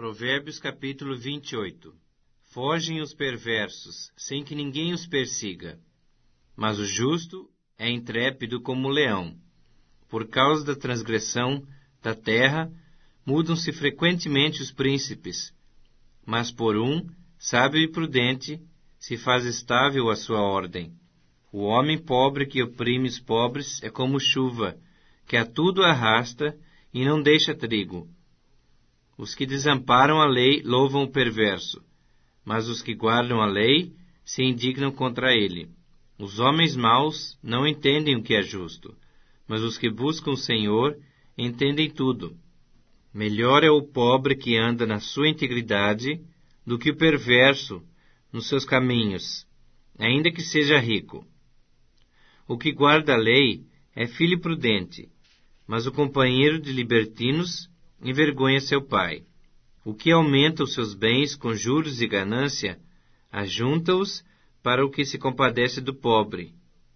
Provérbios capítulo 28. Fogem os perversos, sem que ninguém os persiga. Mas o justo é intrépido como o leão. Por causa da transgressão da terra, mudam-se frequentemente os príncipes. Mas por um, sábio e prudente, se faz estável a sua ordem. O homem pobre que oprime os pobres é como chuva, que a tudo arrasta e não deixa trigo. Os que desamparam a lei louvam o perverso, mas os que guardam a lei se indignam contra ele. Os homens maus não entendem o que é justo, mas os que buscam o Senhor entendem tudo. Melhor é o pobre que anda na sua integridade do que o perverso nos seus caminhos, ainda que seja rico. O que guarda a lei é filho prudente, mas o companheiro de libertinos envergonha seu pai. O que aumenta os seus bens com juros e ganância, ajunta-os para o que se compadece do pobre.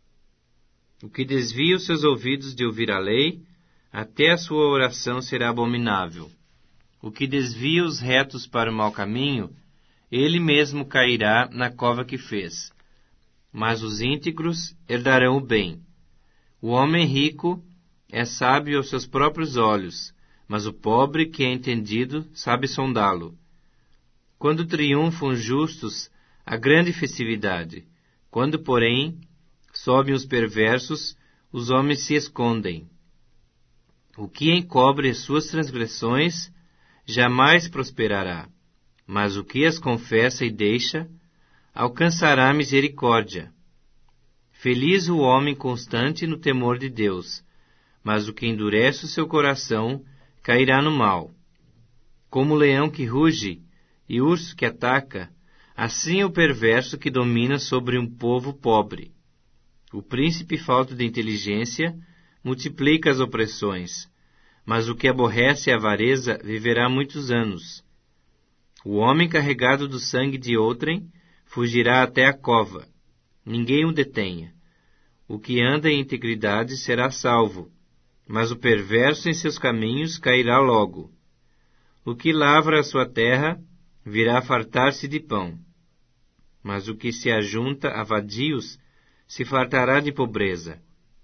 O que desvia os seus ouvidos de ouvir a lei, até a sua oração será abominável. O que desvia os retos para o mau caminho, ele mesmo cairá na cova que fez. Mas os íntegros herdarão o bem. O homem rico é sábio aos seus próprios olhos, mas o pobre que é entendido sabe sondá-lo. Quando triunfam os justos, há grande festividade. Quando, porém, sobem os perversos, os homens se escondem. O que encobre as suas transgressões jamais prosperará, mas o que as confessa e deixa, alcançará misericórdia. Feliz o homem constante no temor de Deus, mas o que endurece o seu coração cairá no mal. Como o leão que ruge e o urso que ataca, assim é o perverso que domina sobre um povo pobre. O príncipe falto de inteligência multiplica as opressões, mas o que aborrece a avareza viverá muitos anos. O homem carregado do sangue de outrem fugirá até a cova. Ninguém o detenha. O que anda em integridade será salvo, mas o perverso em seus caminhos cairá logo. O que lavra a sua terra virá fartar-se de pão, mas o que se ajunta a vadios se fartará de pobreza.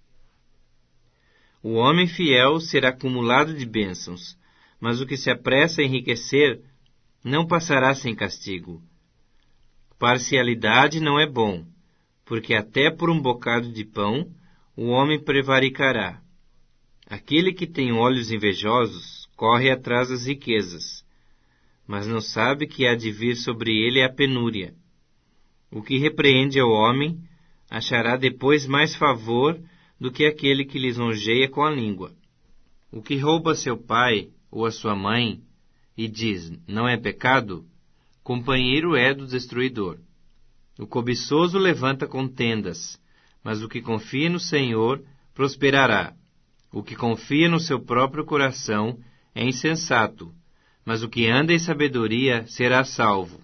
O homem fiel será acumulado de bênçãos, mas o que se apressa a enriquecer não passará sem castigo. Parcialidade não é bom, porque até por um bocado de pão o homem prevaricará. Aquele que tem olhos invejosos corre atrás das riquezas, mas não sabe que há de vir sobre ele a penúria. O que repreende ao homem achará depois mais favor do que aquele que lisonjeia com a língua. O que rouba seu pai ou a sua mãe e diz, não é pecado, companheiro é do destruidor. O cobiçoso levanta contendas, mas o que confia no Senhor prosperará. O que confia no seu próprio coração é insensato, mas o que anda em sabedoria será salvo.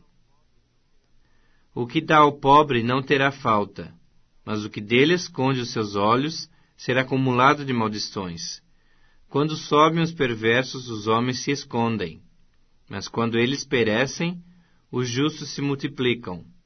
O que dá ao pobre não terá falta, mas o que dele esconde os seus olhos será acumulado de maldições. Quando sobem os perversos, os homens se escondem, mas quando eles perecem, os justos se multiplicam.